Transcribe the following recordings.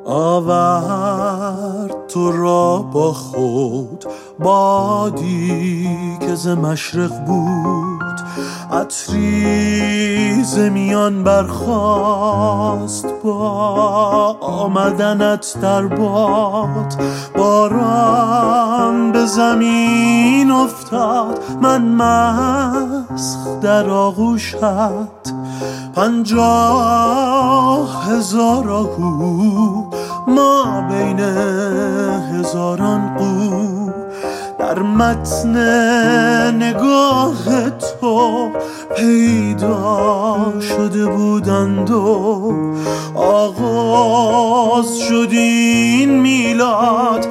آورد تو را با خود بادی که ز مشرق بود، عطری ز میان برخاست با آمدنت در باد. باران به زمین افتاد، من مسخ در آغوشت، 50,000 آهو ما بین هزاران قو، در متن نگاه تو پیدا شده بودند و آغاز شد این میلاد.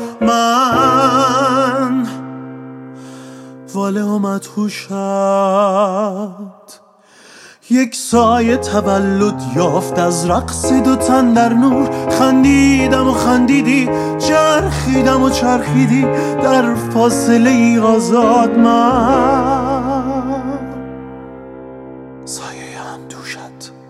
من واله و مدهوشت، یک سایه تولد یافت از رقص دو تن در نور. خندیدم و خندیدی، چرخیدم و چرخیدی، در فاصله ای آزاد. من سایه اندوشت.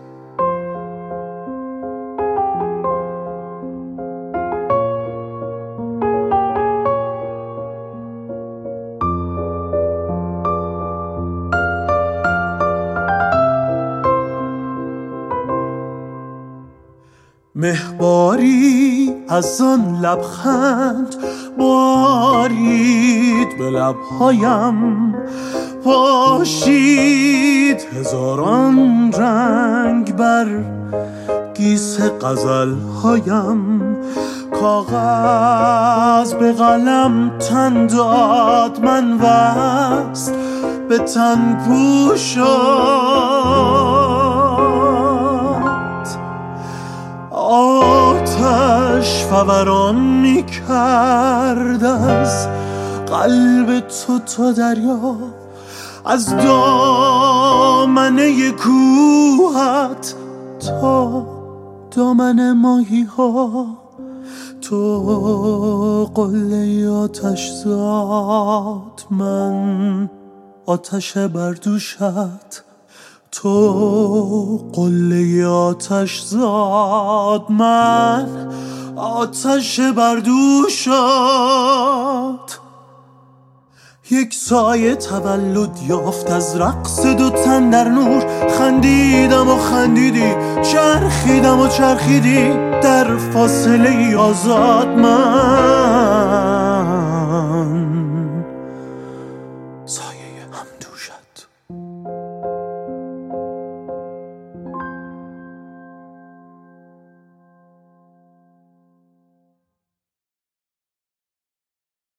مهباری از آن لبخند بارید به لبهایم، پاشید هزاران رنگ بر گیس غزلهایم. کاغذ به قلم تن داد، من وصل به تن پوشم. آتش فوران می کرد از قلب تو تا دریا، از دامنه کوهت تا دامن ماهی ها. تو قله آتش زاد، من آتش بردوشت. تو قله آتش زاد، من آتش بردوشت. یک سایه تولد یافت از رقص دو تن در نور. خندیدم و خندیدی، چرخیدم و چرخیدی، در فاصله ای آزاد. من